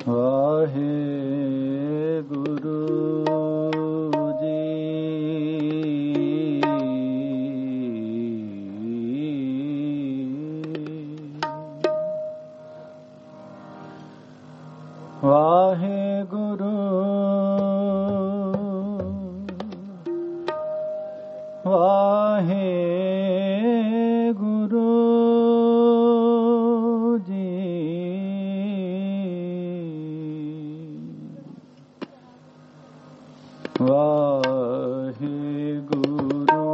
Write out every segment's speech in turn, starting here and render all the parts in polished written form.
वाहे गुरु जी। वाहे गुरु वाहे गुरु जी। वाहे गुरु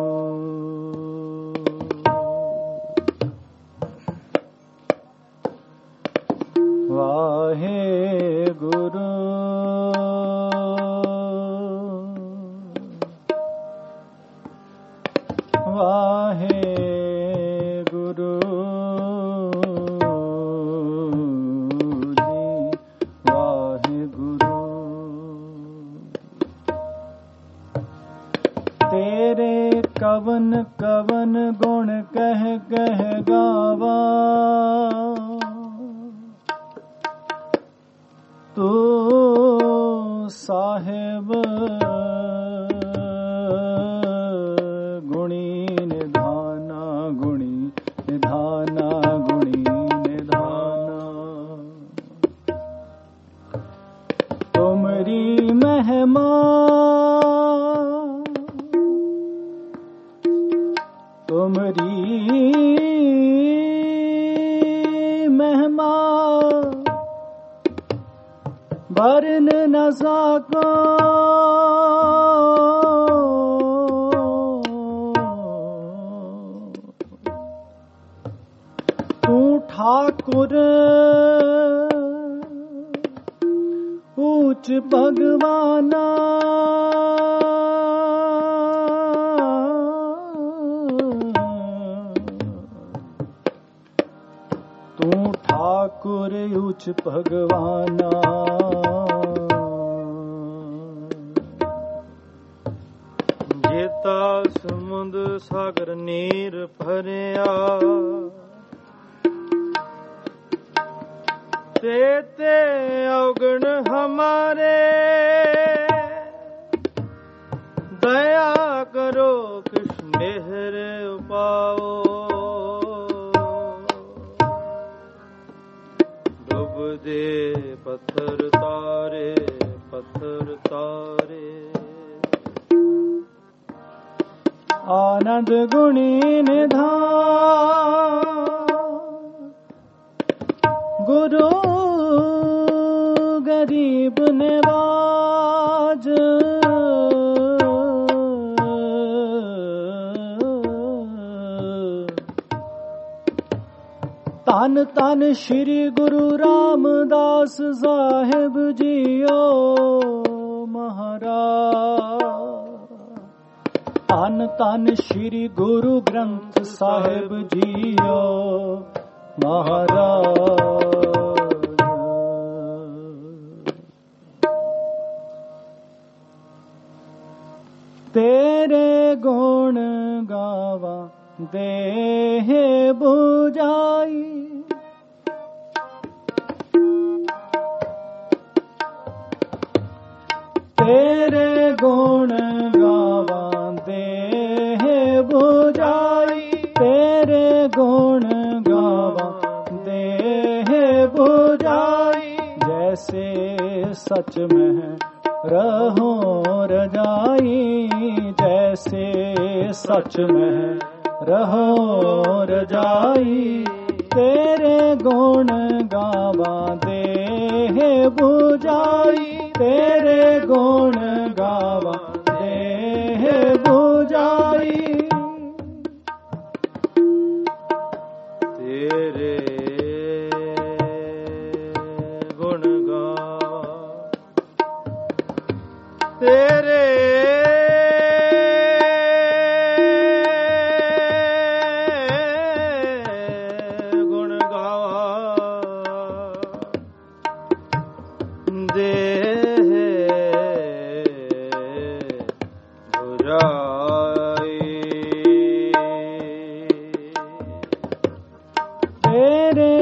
वाहे गुरु वाहे गुरु जी। वाहे गुरु तेरे कवन कवन गुण कह कह गावा। तू साहिब गुणी निधाना गुणी निधाना गुणी निधाना। तुमरी महिमा तुमरी महिमा वरन न सको। तू ठाकुर ऊंच भगवाना। तू ठाकुर ऊंच भगवाना। जेता समुद्र सागर नीर भरिया। तेते अवगुण हमारे। दया करो कृष्ण मेहर पाओ। डूब दे पत्थर तारे पत्थर तारे। आनंद गुणी निधान गुरु गरीब नवाज। तन तन श्री गुरु रामदास साहिब जियो महाराज। तन तन श्री गुरु ग्रंथ साहिब जियो महाराज। तेरे गुण गावा देह बुझाई। तेरे गुण गावा देह बुझाई। तेरे गुण गावा देह बुझाई। जैसे सच में रहो रजाई। जैसे सच में रहो रजाई। तेरे गुण गावा देह बुझाई। तेरे गुण गावा देह बुझाई। तेरे गुण गावा तेरे गुण गावा। देह बुझाई। तेरे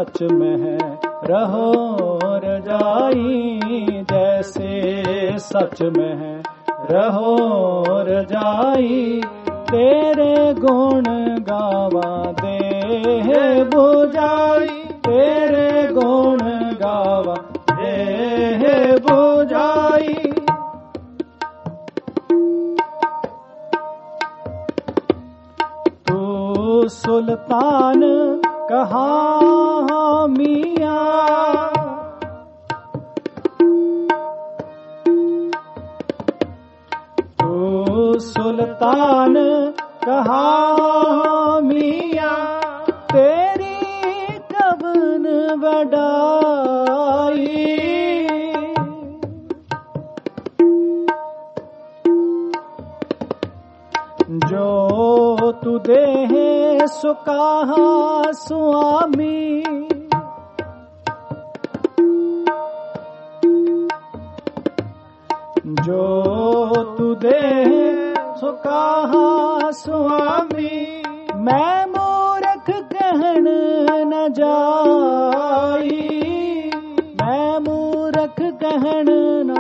सच में रहो रजाई, जैसे सच में रहो रजाई। तेरे गुण गावा देह बुझाई, तेरे गुण गावा देह बुझाई। तू सुल्तान कहाँ मियाँ, तू सुल्तान कहाँ मियाँ, तेरी कबन वडाई। जो तू देहे सो कहा स्वामी, जो तू देहे सो कहा स्वामी। मैं मूर्ख कहन न जाई, मैं मूर्ख कहन न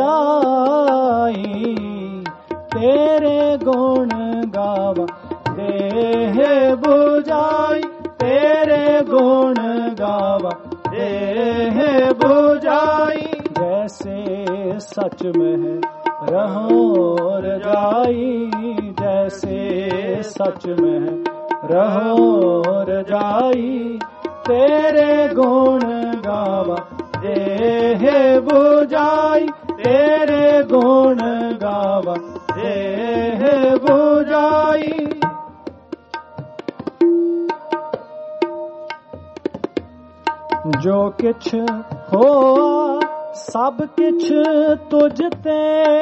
जाई। तेरे गुण गावा देह बुझाई, तेरे गुण गावा देह बुझाई। जैसे सच में रहो रजाई, जैसे सच में रहो रजाई। तेरे गुण गावा देह बुझाई, तेरे गुण गावा देह बुझाई। जो किछ होआ सब किछ तुझ ते,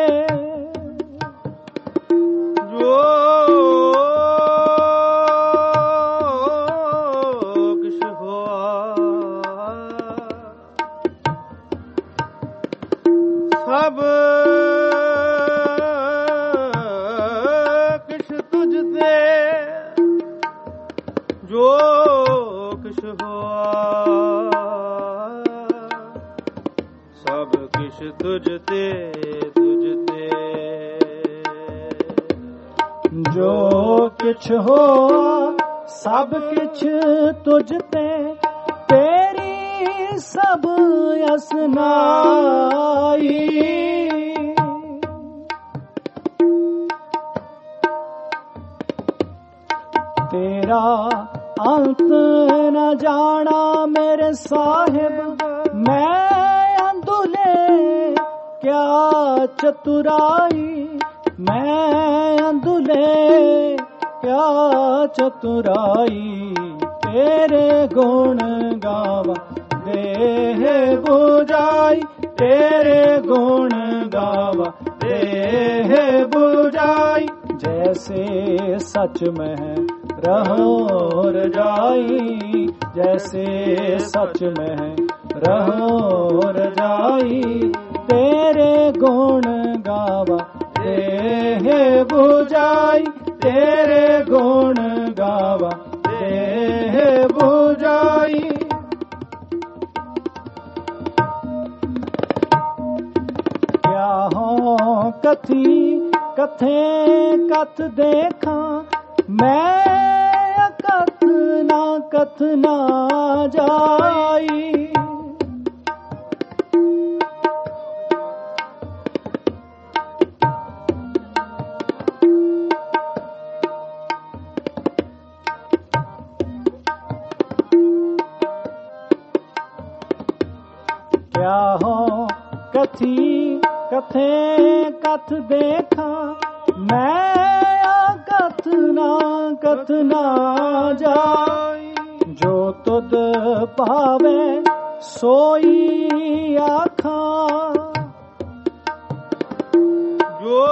जो किछ होआ सब किछ तुझ ते, जो किछ होआ सब किछ तुझ ते, तुझ ते। जो किछ हो सब किछ तुझ ते, तेरी सब असनाई। तेरा अंत न जाना मेरे साहिब, मैं अंधुले क्या चतुराई, मैं अंधुले क्या चतुराई। तेरे गुण गावा देह बुझाई, तेरे गुण गावा देह बुझाई। जैसे सच में रहो रजाई, जैसे सच में रहो रजाई। तेरे गुण गावा देह बुझाई, तेरे गुण गावा देह बुझाई। क्या हो कथी कथे कथ देखा, मैं कथ ना जाई। क्या हो कथी कथे कथ देखा, मैं कथ ना जाई। जो तुद पावे सोई आखा, जो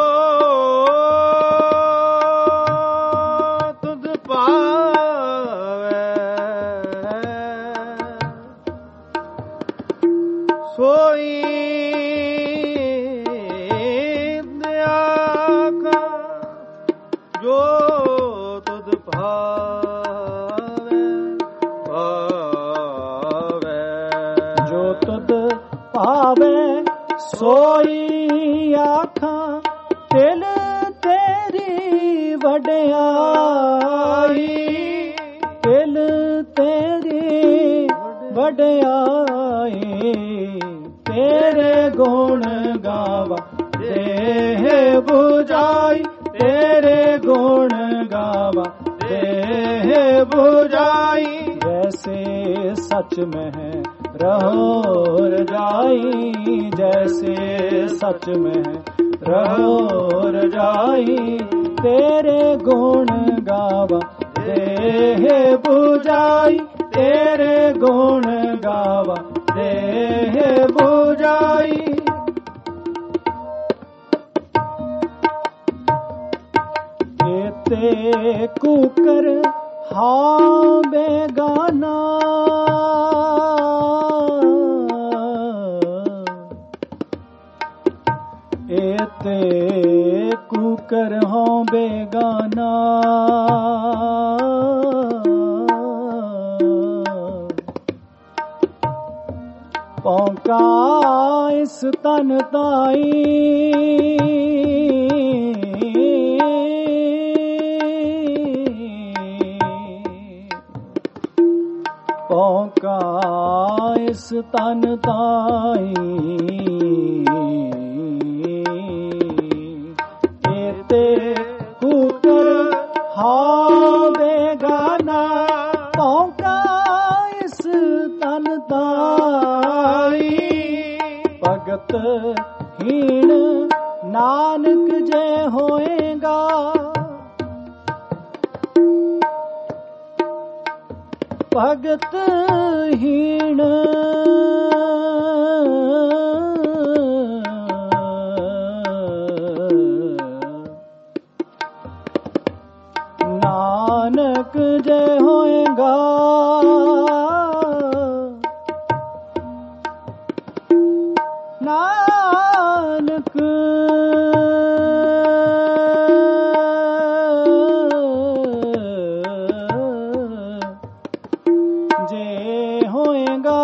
तुद पावे सोई आखा, जो तुद पावे सोई आखा तिल तेरी वड्याई, तिल तेरी वड्याई, तेरे गुण गावा देह बुझाई, तेरे गुण गावा देह बुझाई। जैसे सच में है रहो रजाई, जैसे सच में है रहो रजाई, तेरे गुण गावा देह बुझाई, तेरे गुण गावा देह बुझाई। एते कुकर हाँ बेगाना, एते कुकर हाँ बेगाना, पौंका इस तन ताई, पौंका इस तन ताई, एते कुकर हाँ बेगाना, पौंका इस तन ताई, भगत हीन नानक जे होएगा, भगत हीन नानक जय होएगा, नानक जे होएगा,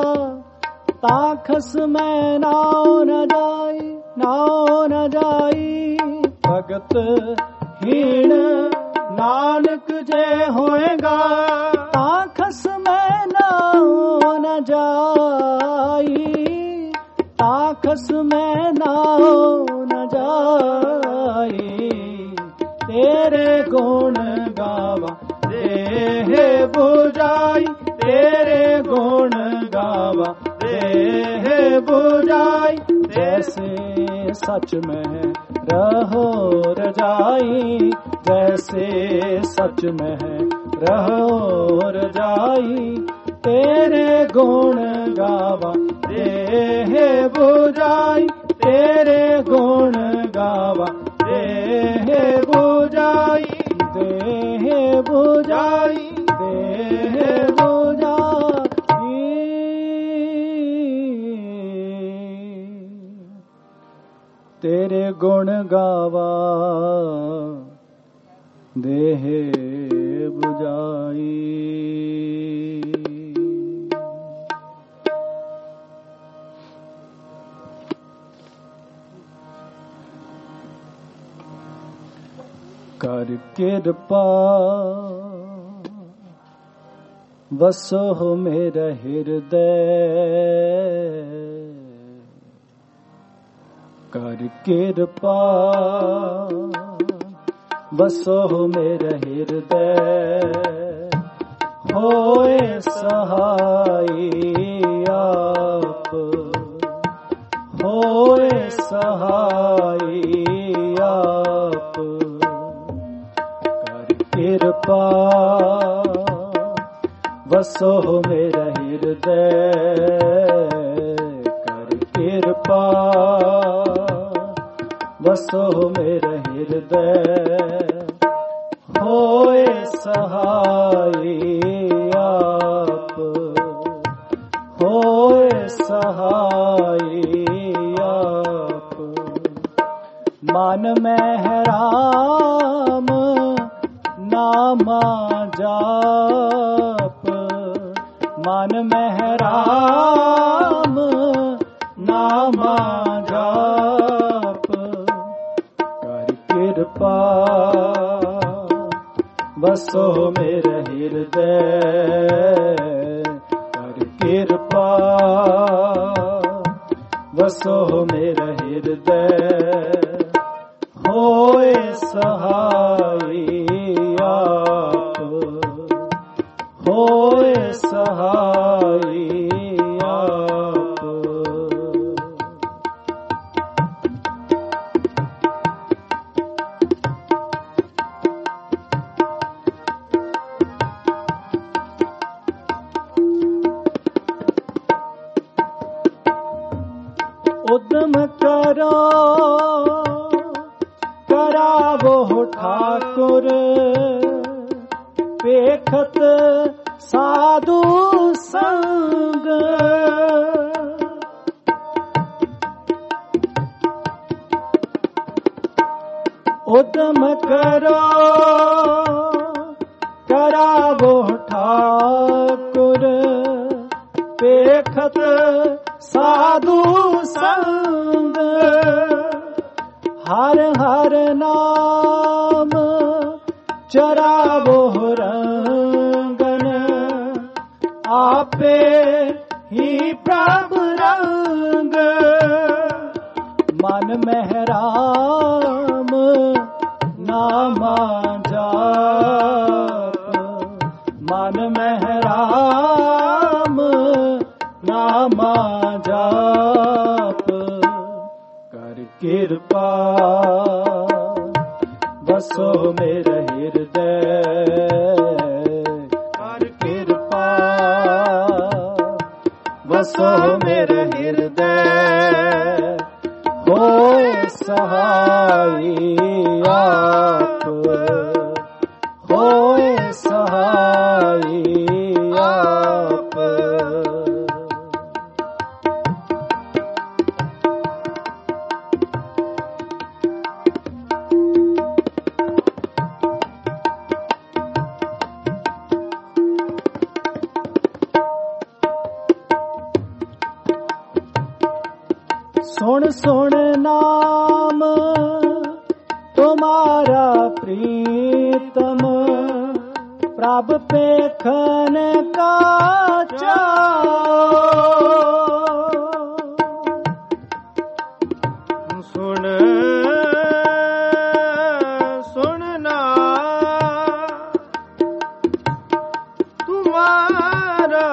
ताखस में नाव न जाई, नाव न जाई, भगत हीन नानक जय होएगा, ताखस में नाव न जाई, ताखस में नाव न जाई, तेरे गुण गावा देह बुझाई, तेरे गुण गावा देह बुझाई। जैसे सच में रहो रजाई, जैसे सच में रहो रजाई, तेरे गुण गावा देह बुझाई, तेरे गुण गावा देह बुझाई, देह बुझाई, देह बुझाई। तेरे गुण गावा देह बुझाई। कर कृपा वसो मेरा हृदय, कर कृपा वसो मेरा हृदय, होए सहाय आप, होए सहाय आप, कर कृपा वसो मेरा हृदय, कर कृपा वसो मेरा हृदय, होए सहाय आप, होए सहाय आप। मन में है राम नामा जाप, मन में है राम नामा ਵਸੋ ਮੇਰੇ ਹਿਰਦੈ ਕਰ ਕਿਰਪਾ ਵਸੋ ਮੇਰੇ ਹਿਰਦੈ ਹੋਏ ਸਹਾਈ ਆਪ ਹੋਏ ਸਹਾਈ ਆਪ ਉਦਮ ਕਰੋ ਕਰਾਵੋ ਠਾਕੁਰ ਵੇਖਤ ਸਾਧੂ ਸੰਗ ਉਦਮ ਕਰੋ ਕਰਾਵੋ ਠਾਕੁਰ ਵੇਖਤ ਸਾਧੂ ਸੰਗ ਹਰ ਹਰ ਨਾਮ ਚਰਾਵੋ ਰੰਗਨ ਆਪੇ ਹੀ ਪ੍ਰਭ ਰੰਗ ਮਨ ਮਹਿਰਾਮ ਨਾਮਾ ਜਾਪ ਮਨ ਮਹਿਰਾਮ ਨਾਮਾ ਜਾਪ ਕਰ ਕਿਰਪਾ ਵਸੋ ਮੇਰੇ ਹਿਰਦੈ ਕਰ ਕਿਰਪਾ ਵਸੋ ਮੇਰੇ ਹਿਰਦੈ ਹੋਏ ਸਹਾਈ ਆਪ ਹੋਏ ਸਹਾਈ ਆਪ ਸੁਣ ਸੁਣ ਨਾਮ ਤੁਮਾਰਾ ਪ੍ਰੀਤਮ ਪ੍ਰਭ ਪੇਖਨ ਕਾ ਚਾਓ ਸੁਣ ਸੁਣਨਾ ਤੁਮਾਰਾ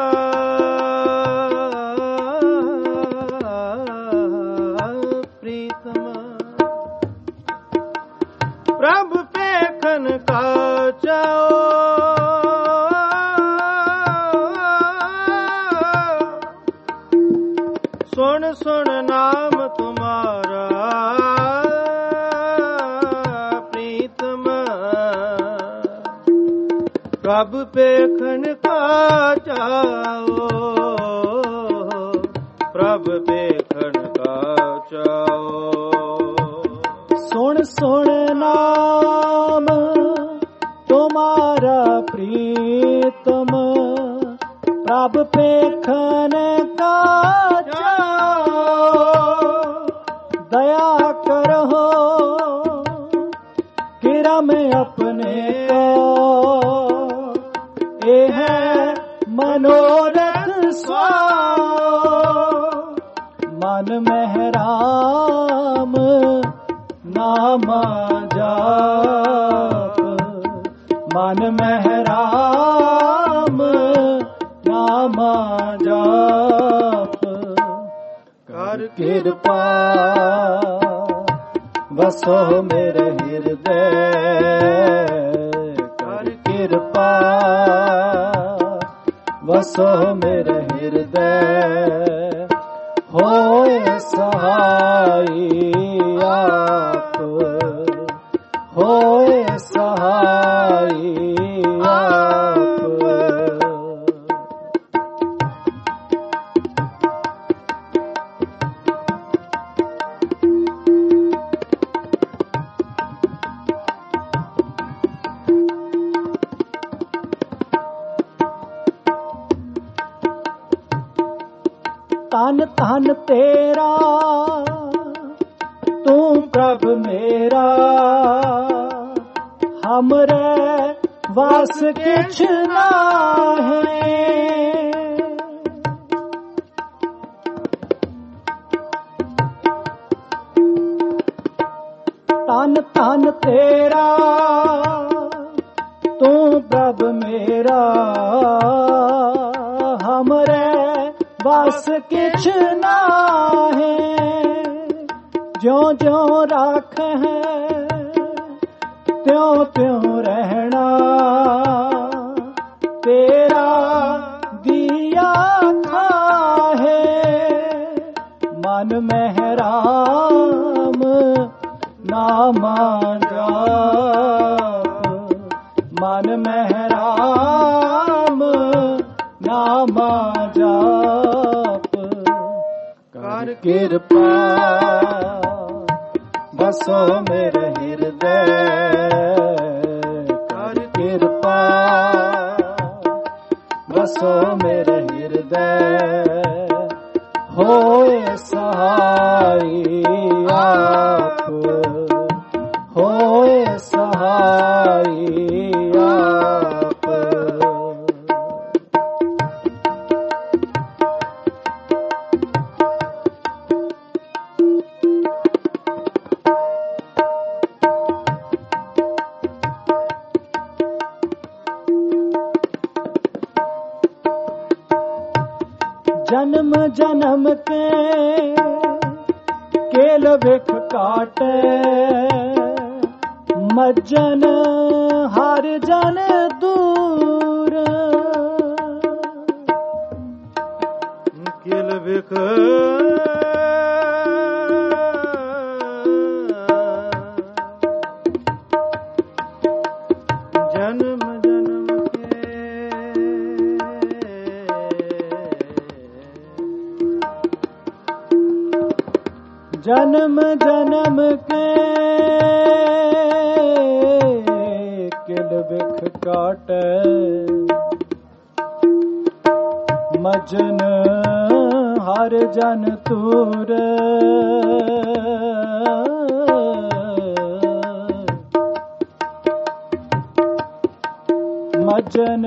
ਪ੍ਰੀਤਮ ਪ੍ਰਭ ਪੇਖਨ ਕਾ ਚਾਓ ਸੁਣ ਸੁਣ ਨਾਮ ਤੁਮਾਰਾ ਪ੍ਰੀਤਮ ਪ੍ਰਭ ਪੇਖਨ ਕਾ ਚਾਓ ਪ੍ਰਭ ਪੇਖਨ ਕਾ ਚਾਓ ਸੁਣ ਸੁਣ ਨਾਮ ਤੁਮਾਰਾ ਪ੍ਰੀਤਮ ਪ੍ਰਭ ਪੇਖਨ ਕਾ ਚਾਓ ਦਇਆ ਕਰੋ ਕਿਰਮ ਆਪਣੇ ਕੋ ਇਹ ਹੈ ਮਨੋਰਥ ਸਵਾਓ ਮਨ ਮਹਿਰਾਮ ਨਾਮਾ ਜਾਪ ਮਨ ਮਹਿਰਾਮ ਨਾਮਾ ਜਾਪ ਕਰ ਕਿਰਪਾ ਵਸੋ ਮੇਰੇ ਹਿਰਦੈ ਕਰ ਕਿਰਪਾ ਵਸੋ ਮੇਰੇ ਹਿਰਦੈ ਹੋਏ ਸਹਾਈ ਆਪ ਹੋਏ ਸਹਾਈ ਆਪ ਧਨ ਧਨ ਤੇਰਾ ਤੂੰ ਪ੍ਰਭ ਮੇਰਾ ਹਮਰੇ वास किछ नाहे। तन तन तेरा तू प्रभ मेरा, हमरे बस किछ नाहे। ज्यों ज्यों राख है त्यों त्यों रहना, तेरा दिया खाहे। मन में राम नामा जाप, मन में राम नामा जाप। कर कृपा बसो मेरे हृदय, कर कृपा बसो मेरे हृदय। होए सहाई आप, होए सहाई आप। जन्म जन्म के केल विख काटे, मज्जन हर जन दूर। केल विख जन्म जन्म जन्म जन्म के किल बिख काटे, मजन हर जन तूर। मजन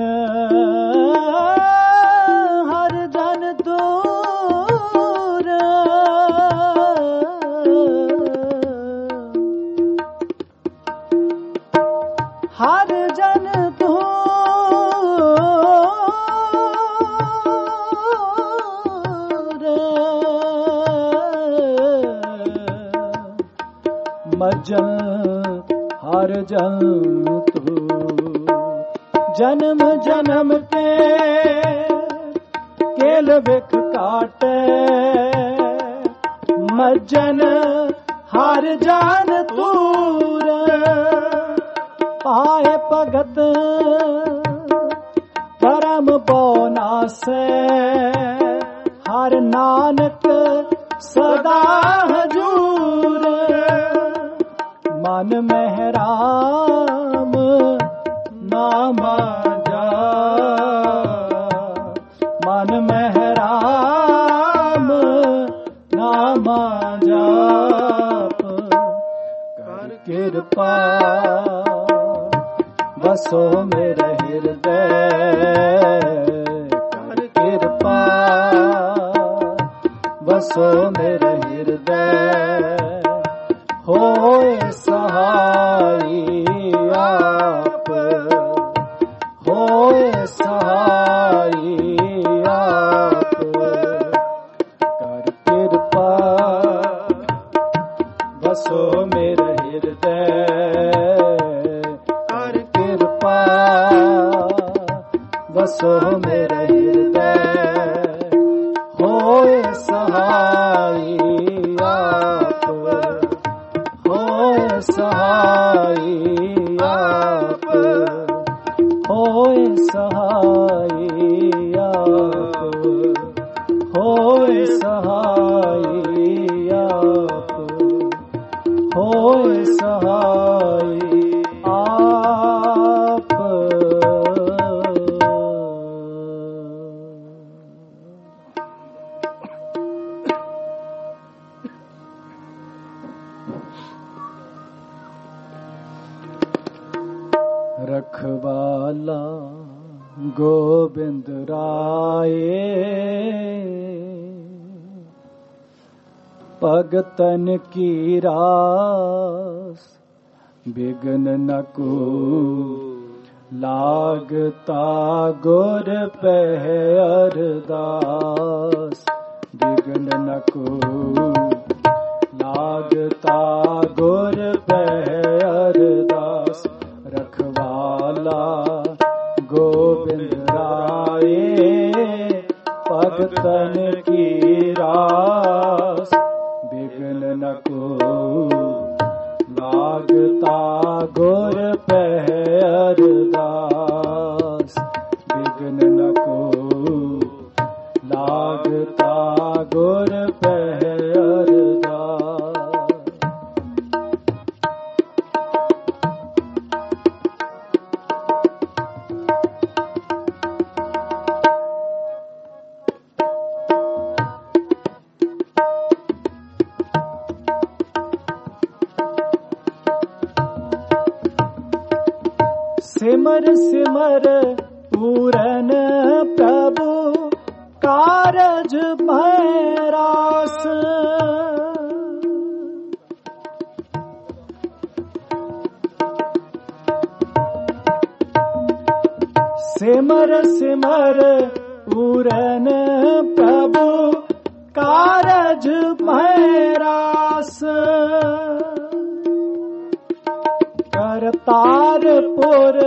हर जन दूर। हर जन दूर। मजन हर जन तूर। जन्म जन्म के केल बिख काटे, मज्जन हर जन तूर। पाए भगत परम पौनासे, हर नानक सदा हजूर। मन में राम नामा जाप, मन में राम नामा जाप। कर कृपा बसो मेरे हृदय, कर कृपा बसो मेरे हृदय। होए सहाई आप, होए सहाई आप। कर कृपा बसो मेरे हृदय, कर कृपा बसो मेरे हृदय। होए सहाई आप, होए सहाई आप। होए सहाई आप, होए सहाई आप। होए सहाई आप। रखवाला गोविंद राये, भगतन की रास बिघ्न न को लागता गुर पे अरदास, बिघ्न न को लागता गुर पे अरदास। रखवाला गोविंद राये, भगतन की रास बिघ्न न को लागता गुर पे अरदास, बिघ्न न को लागता गुर पे अरदास। सिमर सिमर पूरन प्रभु कारज भैरास, सिमर सिमर पूरन प्रभु कारज भैरास। करतारपुर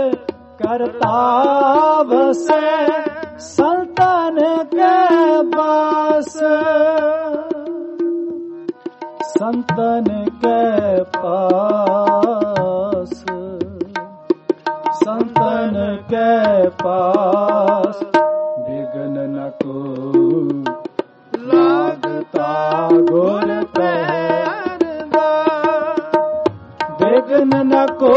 करतावस संतन के पास, संतन के पास, संतन के पास। बिघ्न न को लागता गुर पे अरदास, बिघ्न न को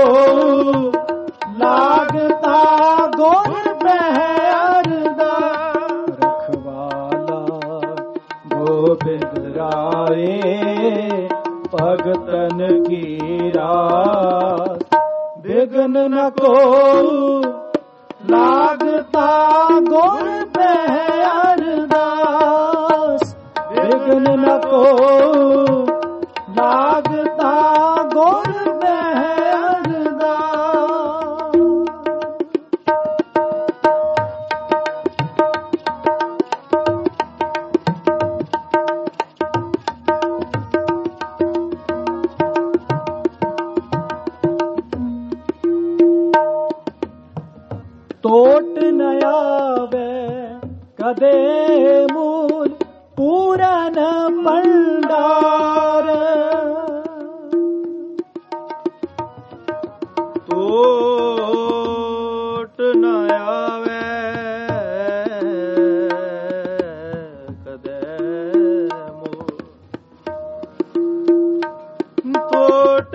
लागता गुर पे अरदास। रखवाला गोविंद राये, भगतन की रास बिघ्न न को लागता गुर पे अरदास, बिघ्न न को लागता गुर पे अरदास। टोट न आवे कदे मूल पूरन भंडार, टोट न आवे कदे मूल, टोट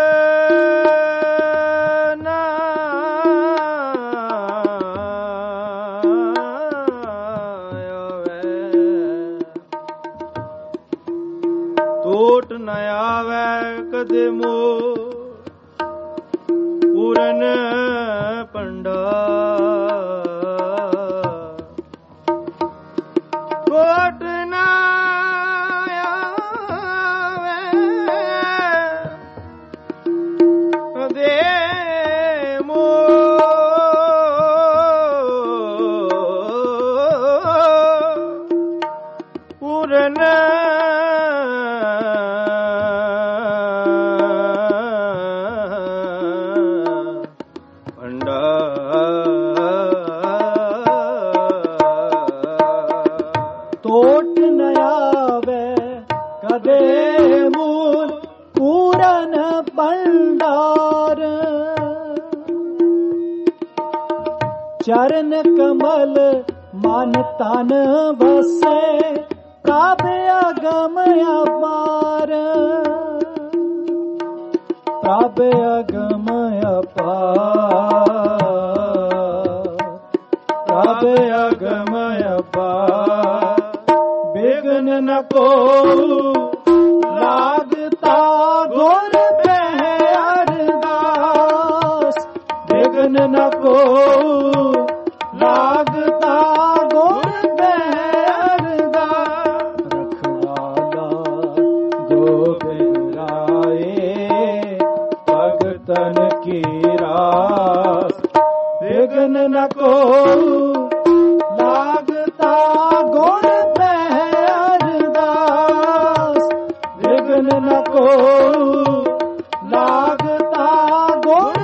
टोट न आवे कदे मोर पूरन भंडार, टोट न आवे कदे मोर पूरन टोट न आवे कदे मूल पूरन भंडार। चरण कमल मन तन बसे, प्रभ अगम अपार, प्रभ अगम अपार, प्रभ अगम अपार। बिघ्न न को लागता गुर पे अरदास, बिघ्न न लागता गुण बेअरदा। रखवाला गोबिंद राये भगतन की रास। विघ्न न को लागता गुण बेअरदास। विघ्न न को लागता गुण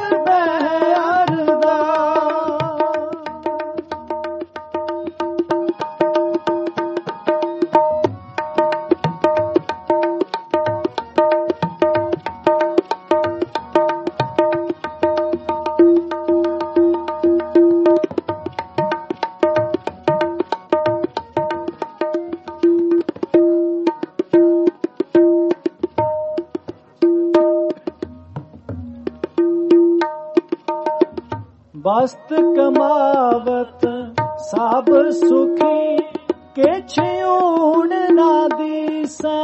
वस्त कमावत सब सुखी किछ ऊण ना दिसै।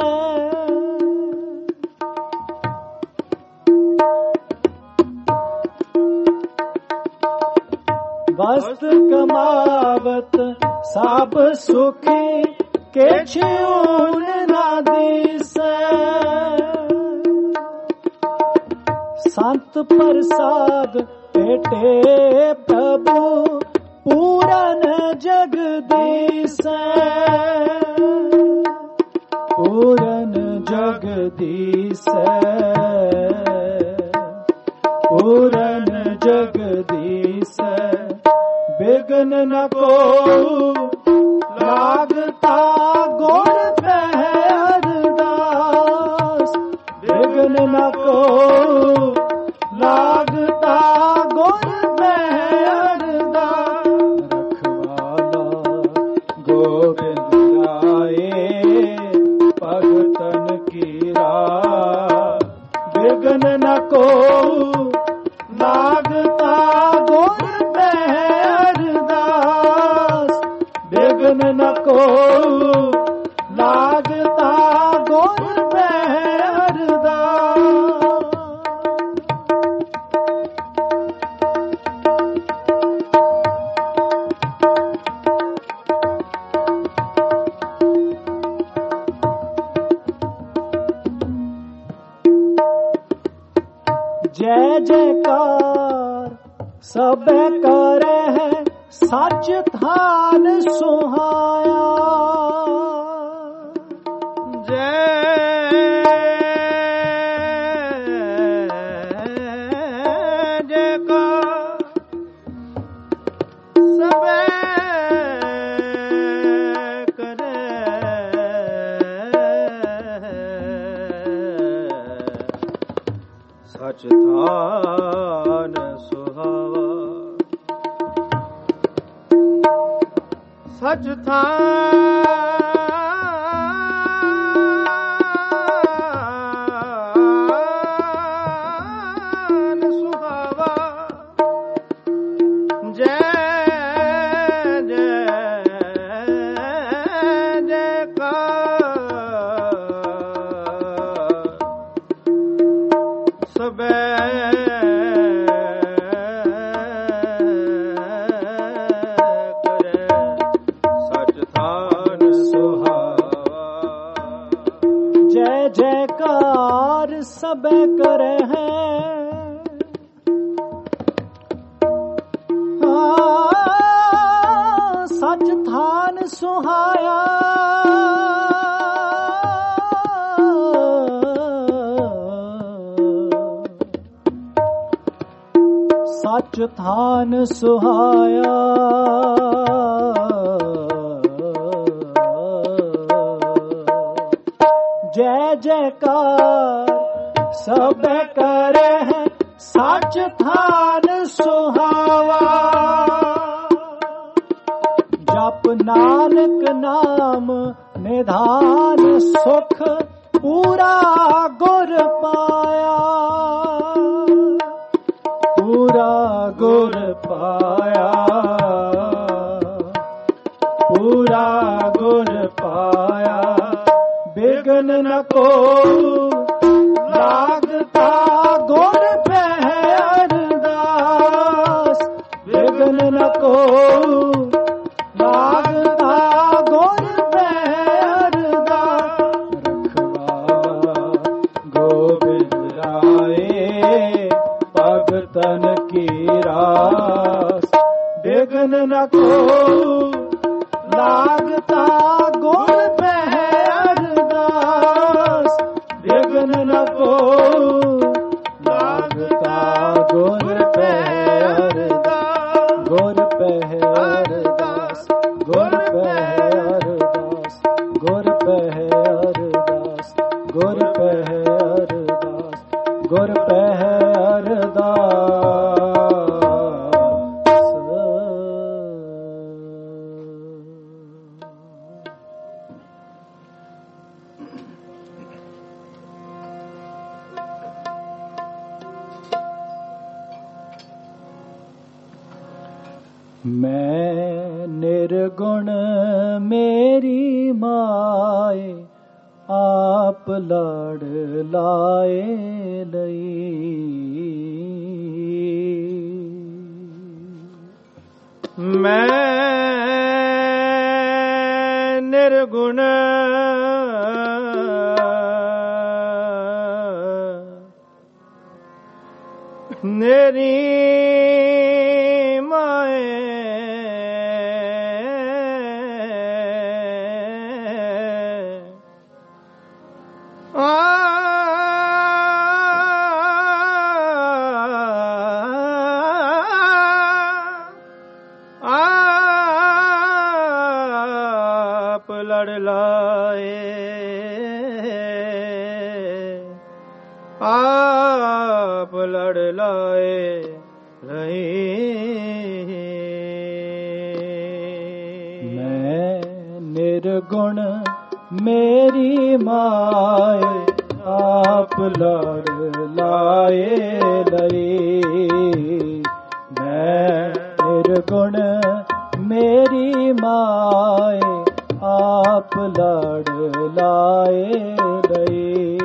वस्त कमावत सब सुखी किछ ऊण ना दिसै। संत प्रसाद भेटे प्रभु पूरन जगदीसै। पूरन जगदीसै। पूरन जगदीसै। विघ्न न को लागता गुण बेअरदास। विघ्न न को लागता गुण बेअरदास। रखवाला गोबिंद राये भगतन की रास। विघ्न न को लागता गुण बेअरदास। विघ्न न को लागता गुण बेअरदास। जय जयकार सब करे है सच थान सुहाया। जय जयकार सब करे सच थान सुहावा। सच थान सुहावा। जय जय जयकार सबे जयकार सब करे हैं। सच थान सुहाया। सच थान सुहाया। जय जयकार सब करे हैं सच थान सुहावा। जप नानक नाम निधान सुख पूरा गुर पाया। पूरा गुर पाया। पूरा गुर पाया। विघ्न न को लागता गुण बेअरदास। ਗੁਰ ਪਹਿ ਅਰਦਾਸ, ਗੁਰ ਪਹਿ ਅਰਦਾਸ। ਮੈਂ ਨਿਰਗੁਣ ਮੇਰੀ ਮਾਏ, ਆਪ ਲੜ ਲਾਏ ਲਈ। ਮੈਂ ਨਿਰਗੁਣ ਮੇਰੀ ਲੜ ਲਾਏ, ਆਪ ਲੜ ਲਾਏ ਰਹੀ। ਮੈਂ ਨਿਰਗੁਣ ਮੇਰੀ ਮਾਏ, ਆਪ ਲੜ ਲਾਏ ਲਈ। ਮੈਂ ਨਿਰਗੁਣ ਮੇਰੀ ਮਾਏ, ਆਪ ਲੜ ਲਾਏ ਲਈ।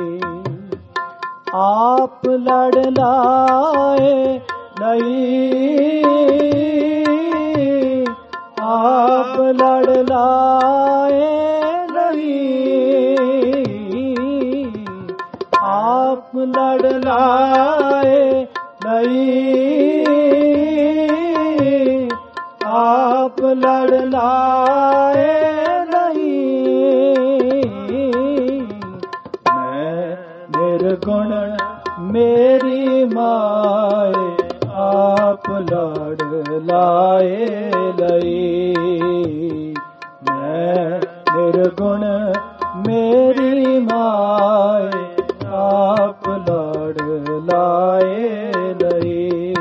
ਆਪ ਲੜ ਲਾਏ ਲਈ, ਆਪ ਲੜ ਲਾਏ ਲਈ। ਆਪ ਲੜ ਲਾਏ ਲਈ, ਆਪ ਲੜ ਲਾਏ। ਨਿਰਗੁਣ ਮੇਰੀ ਮਾਏ, ਆਪ ਲੜ ਲਾਏ ਲਈ। ਮੈਂ ਨਿਰਗੁਣ ਮੇਰੀ ਮਾਏ, ਆਪ ਲੜ ਲਾਏ ਲਈ।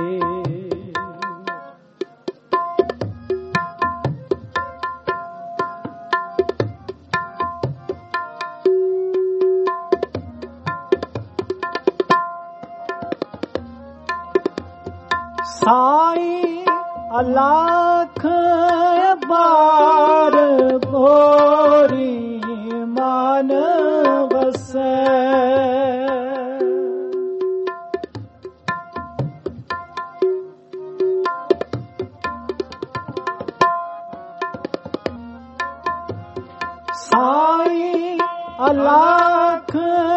ਸਾਈ ਅਲਾਖ ਬਾਰ ਭੋਰੀ ਮਨ ਵਸੈ। ਸਾਈ ਅਲਾਖ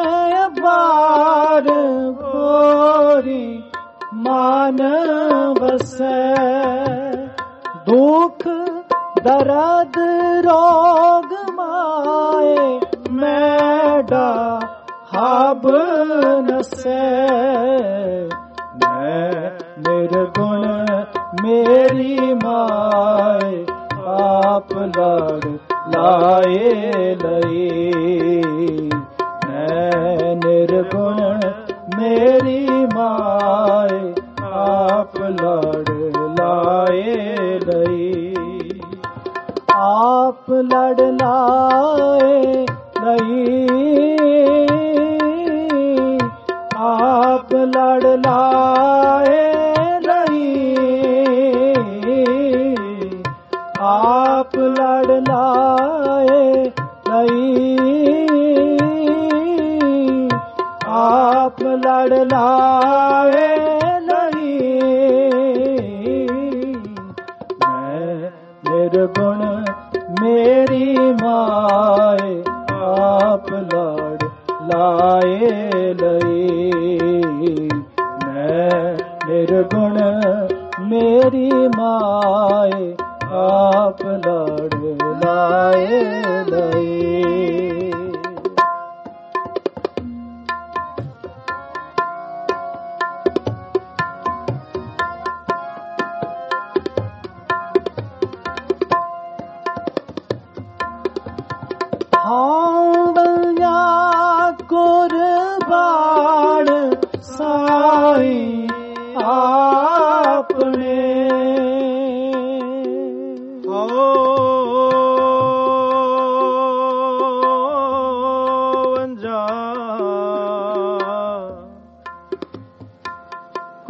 ਬਾਰ ਭੋਰੀ ਮਨ ਵਸੈ। ਦੁਖ ਦਰਦ ਰੋਗ ਮਾਏ, ਮੈਡਾ ਹਬ ਨਸੈ। ਮੈਂ ਨਿਰਗੁਣ ਮੇਰੀ ਮਾਏ, ਆਪ ਲੜ ਲਾਏ ਲਈ। ਮੈਂ ਨਿਰਗੁਣ ਮੇਰੀ ਮਾਏ, ਆਪ ਲੜ ਲਾਏ ਲਈ। ਆਪ ਲੜ ਲਾਏ ਲਈ, ਆਪ ਲੜ ਲਾਏ ਲਈ। ਆਪ ਲੜ ਲਾਏ ਲਈ, ਆਪ ਲੜ ਲਾਏ ਲਈ। ਮੈਂ ਨਿਰਗੁਣ ਮੇਰੀ ਮਾਏ, ਆਪ ਲੜ ਲਾਏ ਲਈ। ਮੈਂ ਨਿਰਗੁਣ ਮੇਰੀ ਮਾਏ, ਆਪ ਲੜ ਲਾਏ ਲਈ। ਹਾਂ ਬਲਿਆ ਕੋ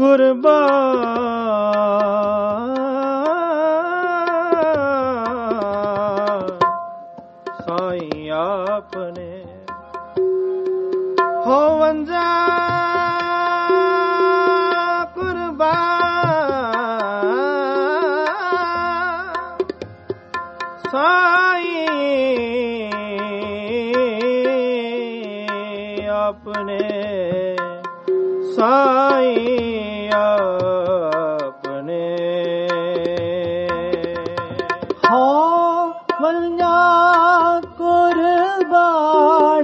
ਕੁਰਬਾਨ ਸਾਈਂ ਆਪਨੇ ਹੋਵੰਜਾ ਆਪਣੇ ਸਾਈਂ ਆਪਣੇ ਹੋਵੰਜਾ ਕੁਰਬਾਨ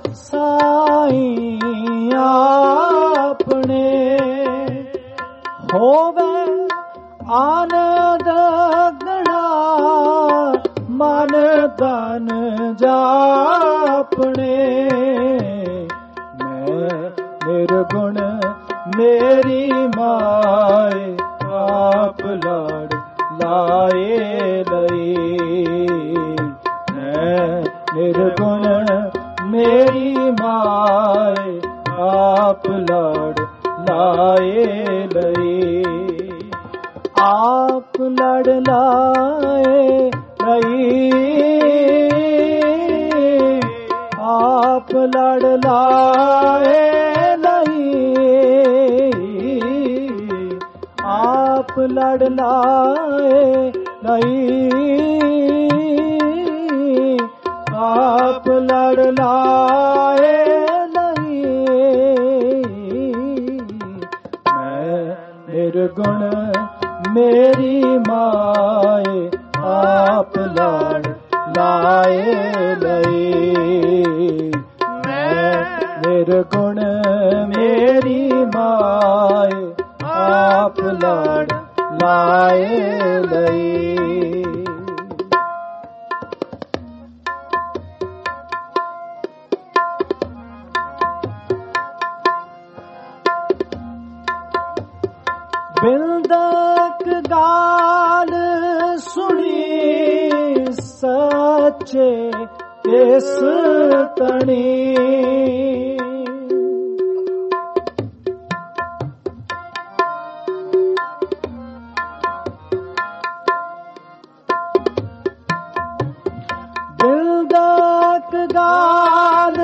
ਸਾਈਂ ਆਪਣੇ ਹੋਵੇ ਆਨੰਦ ਗਣਾ ਮਨ ਤਨ ਜਾਪਣੇ ਨਿਰਗੁਣ ਮੇਰੀ ਮਾਏ ਆਪ ਲਾੜ ਲਾਏ ਲਈ ਨਿਰਗੁਣ ਮੇਰੀ ਮਾਏ ਆਪ ਲਾੜ ਲਾਏ ਲਈ ਆਪ ਲੜ ਲਾਏ ਲਈ ਆਪ ਲੜ ਲਾਏ ਆਪ ਲੜ ਲਾਏ ਲਈ ਆਪ ਲੜ ਲਾਏ ਲਈ ਮੈਂ ਨਿਰਗੁਣ ਮੇਰੀ ਮਾਏ ਆਪ ਲੜ ਲਾਏ ਲਈ ਮੈਂ ਨਿਰਗੁਣ ਮੇਰੀ ਮਾਏ ਆਪ ਲੜ ਲਾਏ ਲਈ ਬਿਲਦਕ ਗਾਲ ਸੁਣੀ ਸੱਚੇ ਇਸ ਤਣੀ ਗਾਲ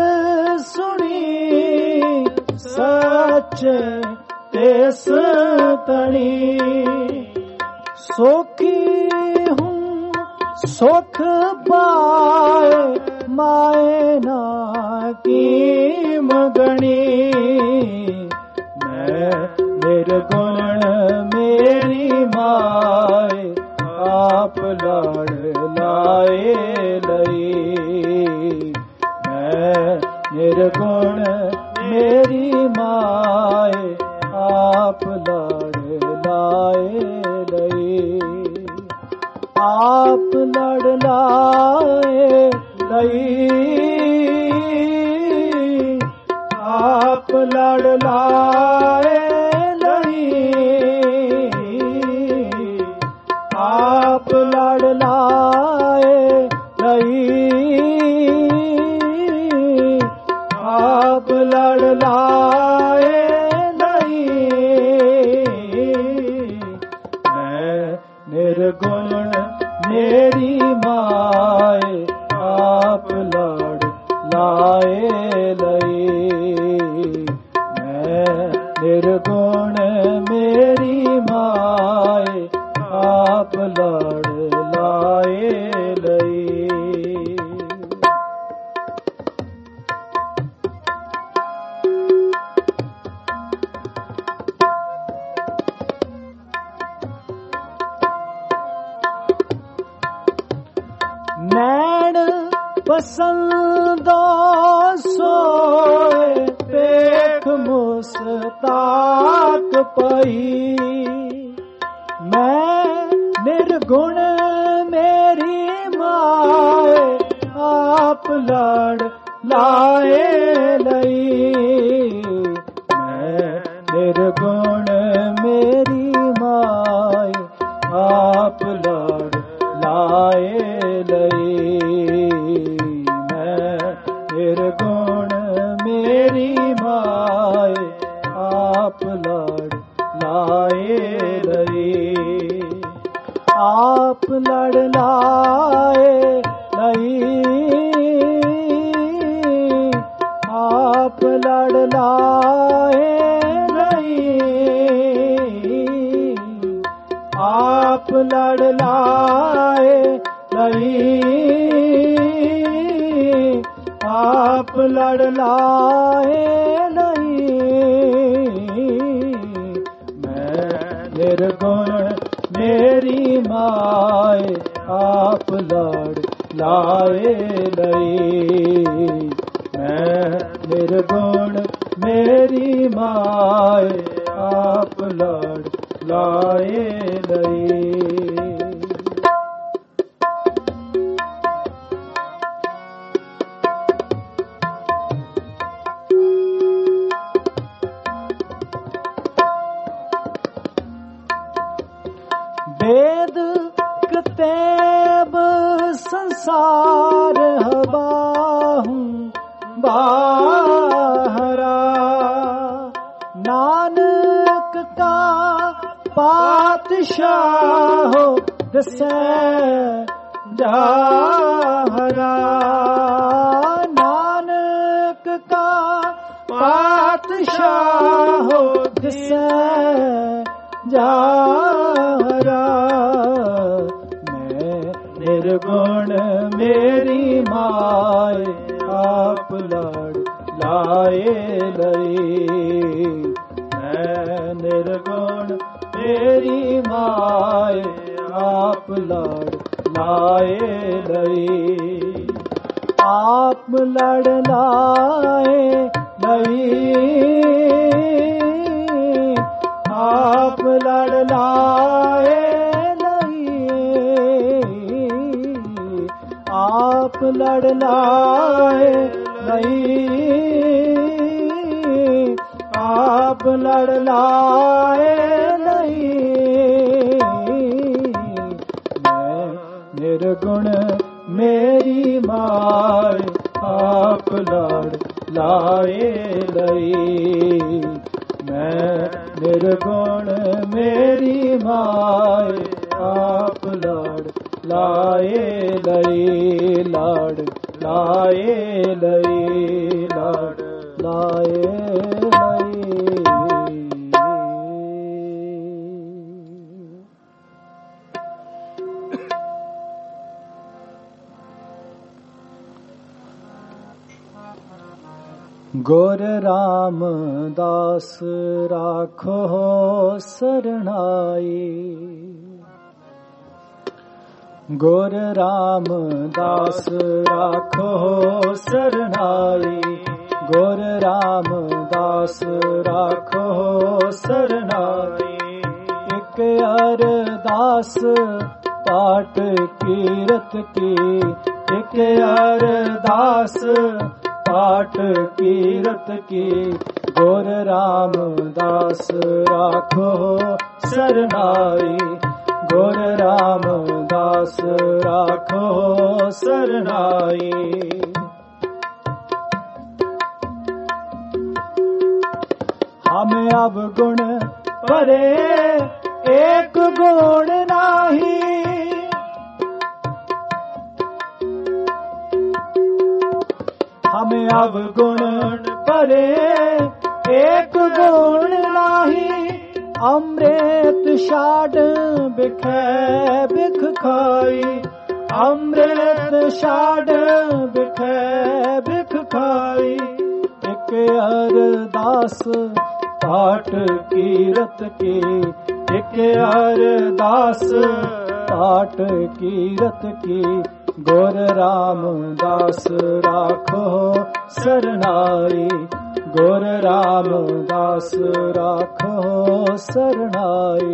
ਸੁਣੀ ਸੱਚੇ ਤਿਸ ਤਣੀ ਸੋਖੀ ਹੂੰ ਸੁਖ ਪਾਏ ਮਾਏ ਨਾ ਕੀ ਮਗਣੀ ਮੈਂ ਨਿਰਗੁਣ ਮੇਰੀ ਮਾਏ ਆਪ ਲਾੜ ਲਾਏ ਲਈ ਨਿਰਗੁਣ ਮੇਰੀ ਮਾਏ ਆਪ ਲੜ ਲਾਏ ਲਈ ਆਪ ਲੜ ਲਾਏ ਲਈ ਆਪ ਲੜ ਲਾਏ ਲਈ ਆਪ ਲੜ ਲਾਏ ਲਈ ਆਪ ਲੜ ਲਾਏ ਲਈ ਮੈਂ ਨਿਰਗੁਣ ਮੇਰੀ ਮਾਏ ਆਪ ਲੜ ਲਾਏ ਲਈ ਮੈਂ ਨਿਰਗੁਣ ਮੇਰੀ ਮਾਏ ਆਪ ਲੜ ਲਾਏ ਲਈ ਨੈਣ ਪਸੰਦੋ ਸੋਏ ਪੇਖ ਮੁਸਤਾਕ ਪਈ ਮੈਂ ਨਿਰਗੁਣ ਮੇਰੀ ਮਾਏ ਆਪ ਲੜ ਲਾਏ ਲਈ ਮੈਂ ਨਿਰਗੁਣ ਮੇਰੀ ਮਾਏ ਆਪ ਲੜ ਲਾਏ ਲਈ ਮੈਂ ਨਿਰਗੁਣ ਮੇਰੀ ਮਾਏ ਆਪ ਲੜ ਲੜ ਲਾਏ ਲਈ, ਆਪ ਲੜ ਲਾਏ ਲਈ, ਆਪ ਲੜ ਲਾਏ ਲਈ, ਆਪ ਲੜ ਲਾਏ ਲਈ। ਮੈਂ ਨਿਰਗੁਣ ਮੇਰੀ ਮਾਏ, ਆਪ ਲੜ ਲਾਏ ਲਈ। ਮੈਂ ਨਿਰਗੁਣ ਮੇਰੀ ਮਾਏ, ਆਪ ਲੜ ਲਾਏ ਲਈ। वेद कतेब संसार हबाहूं बाहरा, नानक का पातशाह दसै जाहरा, नानक का पातशाह दसै जाहरा। मैं निर्गुण मेरी माए, आप लड़ लाए लई। मैं निर्गुण मेरी माए, आप लड़ लाए लई। आप लड़ लाए लई, आप लड़ लाए लई, आप लड़ लाए लई, आप लड़ लाए लई। मैं निर्गुण मेरी माए, आप लड़ लाए लई। मैं निर्गुण मेरी माए, आप लड़ लाए लई। लड़ लाए लई, लड़ लाए लई। गुर रामदास राखो सरनाई, गुर रामदास राखो सरनाई, गुर रामदास राखो सरनाई। एक अरदास पाठ कीरत की, एक अरदास पाठ कीरत की, गुर रामदास राखो सरनाई, गुर रामदास राखो सरनाई। हम अब गुण परे एक गुण नाही, हमें अब गुण परे एक गुण नाही। अमृत छाड़ बिखै बिख खाई, अमृत छाड़ बिखै बिख खाई। एक अरदास पाठ कीरत की, एक अरदास पाठ कीरत की, गुर रामदास राखो सरनाई, गुर रामदास राखो सरनाई।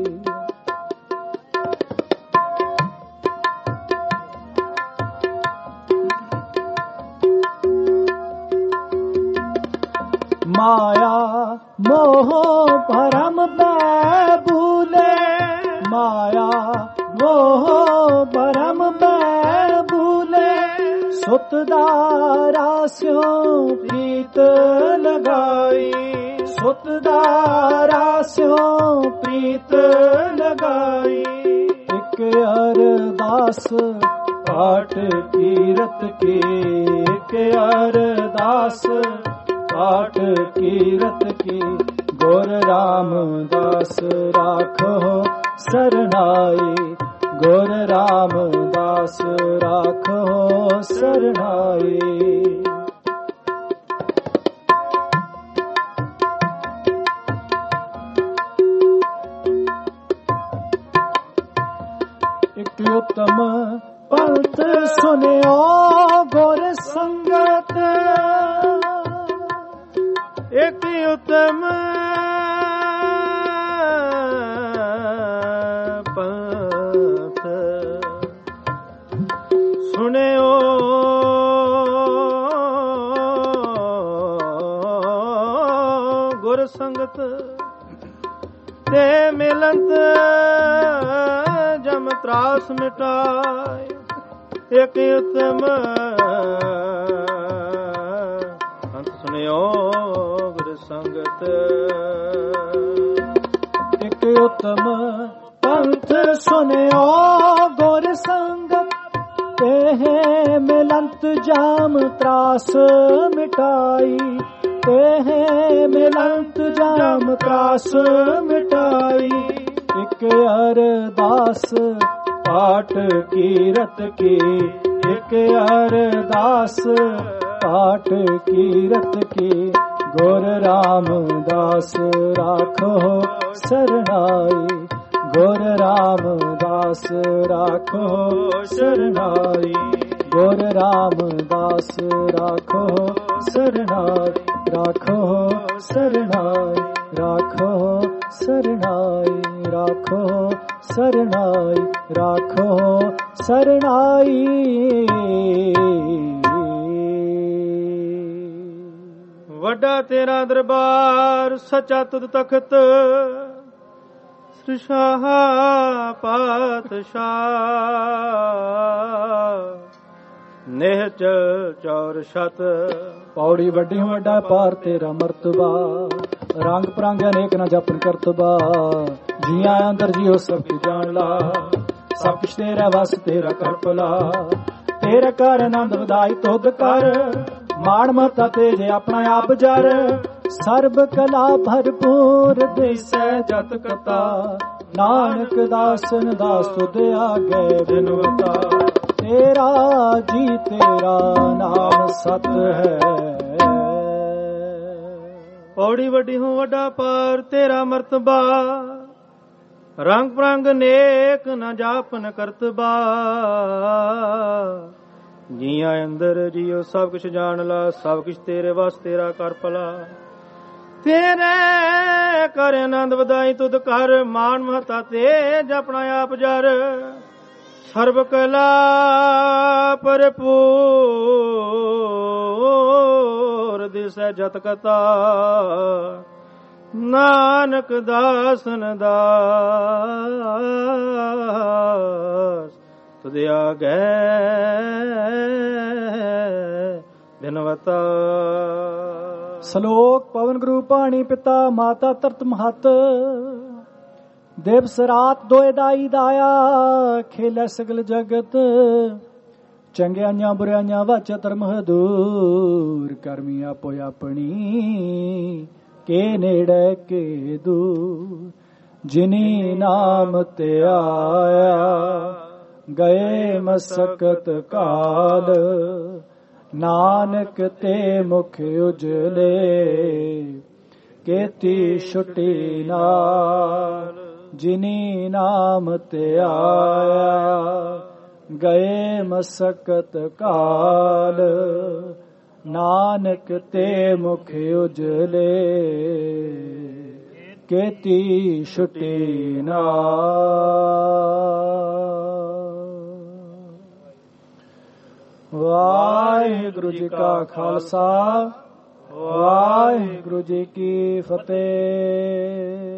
माया मोह भरम बै भूले, माया मोह भरम बै भूले। सुत दारा स्यों प्रीत लगाई, सुत दारा स्यों प्रीत लगाई। एक ਇੱਕ ਅਰਦਾਸ ਪਾਠ ਕੀਰਤ ਕੀ, ਇੱਕ ਅਰਦਾਸ ਪਾਠ ਕੀਰਤ ਕੀ, ਗੁਰ ਰਾਮਦਾਸ ਰਾਖੋ ਸਰਨਾਈ, ਗੁਰ ਰਾਮਦਾਸ ਰਾਖੋ ਸਰਨਾਈ। ਇੱਕ ਉਤਮ ਪੰਥ ਸੁਨਿਓ ਗੁਰ ਸੰਗਤ, ਇੱਕ ਉਤਮ ਪੰਥ ਸੁਣਿਓ ਗੁਰ ਸੰਗਤ, ਤੇ ਮਿਲੰਤ ਜਮ ਤਰਾਸ ਮਿਟਾਏ। ਇੱਕ ਉਤਮ ਪੰਥ ਸੁਣਿਓ ਗੁਰ ਸੰਗਤ, ਇੱਕ ਉਤਮ ਪੰਥ ਸੁਨਿਓ ਗੁਰ ਸੰਗਤ, ਤੇ ਮਿਲੰਤ ਜਾਮ ਤਰਾਸ ਮਿਟਾਈ, ਤੇ ਮਿਲੰਤ ਜਾਮ ਤਰਾਸ ਮਿਟਾਈ। ਇੱਕ ਅਰਦਾਸ ਪਾਠ ਕੀਰਤ ਕੀ, ਇੱਕ ਅਰਦਾਸ ਪਾਠ ਕੀਰਤ ਕੀ, ਗੁਰ ਰਾਮਦਾਸ ਰਾਖੋ ਸਰਨਾਈ, ਗੁਰ ਰਾਮਦਾਸ ਰਾਖੋ ਸਰਨਾਈ, ਗੁਰ ਰਾਮਦਾਸ ਰਾਖੋ ਸਰਨਾਈ, ਰਾਖੋ ਸਰਨਾਈ, ਰਾਖੋ ਸਰਨਾਈ, ਰਾਖੋ ਸਰਨਾਈ, ਰਾਖੋ ਸਰਨਾਈ। ਵੱਡਾ ਤੇਰਾ ਦਰਬਾਰ ਸੱਚਾ ਤੁਧ ਤਖਤ, ਸ੍ਰਿਸ਼ਾਹ ਪਾਤਸ਼ਾਹ, ਨਿਹਚਲ ਚੌਰ ਛਤ। ਪੌੜੀ ਵੱਡੀ ਵੱਡਾ ਪਾਰ ਤੇਰਾ ਮਰਤਬਾ, ਰੰਗ ਪਰੰਗ ਅਨੇਕ ਨਾ ਜਪਨ ਕਰਤਬਾ, ਜੀਆਂ ਅੰਦਰ ਜੀਓ ਸਭ ਕੀ ਜਾਣ ਲਾ, ਸਭ ਕੁਛ ਤੇਰਾ ਵਸ ਤੇਰਾ ਕਰ ਭਲਾ, ਤੇਰਾ ਕਰ ਆਨੰਦ ਵਧਾਈ ਤੁਧ ਕਰ, ਮਾਣ ਮਤਾ ਤੇਰੇ ਆਪਣਾ ਆਪ ਜਰ, ਸਰਬ ਕਲਾ ਭਰਪੂਰ ਦਿਸੈ ਜਤ ਕਤਾ, ਨਾਨਕ ਦਾਸਨ ਦਾਸ ਤੁਧ ਆਗੇ ਬਿਨਵਤਾ, ਤੇਰਾ ਜੀ ਤੇਰਾ ਨਾਮ ਸਤ ਹੈ। ਪੌੜੀ ਵੱਡੀ ਹੋ ਵੱਡਾ ਪਾਰ ਤੇਰਾ ਮਰਤਬਾ, ਰੰਗ ਪ੍ਰੰਗ ਨੇਕ ਨਾ ਜਾਪਨ ਕਰਤਬਾ, ਜੀਆਂ ਅੰਦਰ ਜੀਓ ਸਭ ਕੁਛ ਜਾਣ ਲਾ, ਸਭ ਕੁਛ ਤੇਰੇ ਵਸ ਤੇਰਾ ਕਰ ਭਲਾ, ਤੇਰੇ ਕਰ ਆਨੰਦ ਵਧਾਈ ਤੁਧ ਕਰ, ਮਾਨ ਮਹਤਾ ਤੇਜ ਆਪਣਾ ਆਪ ਜਰ, ਸਰਬ ਕਲਾ ਭਰਪੂਰ ਦਿਸੈ ਜਤ ਕਤਾ, ਨਾਨਕ ਦਾਸਨ ਦਾਸ ਤੁਧ ਆਗੇ ਬਿਨਵਤਾ। ਸ਼ਲੋਕ ਪਵਨ ਗੁਰੂ ਪਾਣੀ ਪਿਤਾ ਮਾਤਾ ਧਰਤ ਮਹਤ, ਦਿਵਸ ਰਾਤ ਦੋਇ ਦਾਈ ਦਾਇਆ, ਖੇਲੇ ਸਗਲ ਜਗਤ, ਚੰਗਿਆਈਆਂ ਬੁਰਾਈਆਂ ਵਾਚਾ ਧਰਮ ਦੂਰ, ਕਰਮੀ ਆਪੋ ਆਪਣੀ ਕੇ ਨੇੜੇ ਕੇ ਦੂਰ, ਜਿਨੀ ਨਾਮ ਤੇ ਆਇਆ ਗਏ ਮਸਕਤ ਕਾਲ, ਨਾਨਕ ਤੇ ਮੁਖ ਉਜਲੇ ਕੀਤੀ ਛੁਟੀ ਨਾਲ, ਜਿਨੀ ਨਾਮ ਤੇ ਆਇਆ ਗਏ ਮਸਕਤ ਕਾਲ, ਨਾਨਕ ਤੇ ਮੁਖ ਉਜਲੇ ਕੀਤੀ ਛੁਟੀ ਨਾਲ। ਵਾਹਿਗੁਰੂ ਜੀ ਕਾ ਖਾਲਸਾ, ਵਾਹਿਗੁਰੂ ਜੀ ਕੀ ਫਤਿਹ।